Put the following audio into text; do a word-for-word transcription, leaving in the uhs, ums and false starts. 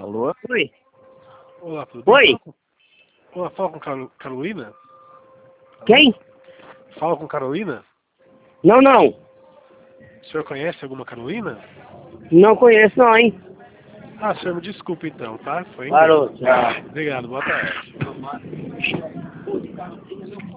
Alô? Oi. Olá, tudo bem? Oi. Olá, fala com Caro- Carolina? Quem? Fala com Carolina? Não, não. O senhor conhece alguma Carolina? Não conheço não, hein? Ah, senhor, me desculpe então, tá? Foi engano. Parou, tchau. Obrigado, boa tarde.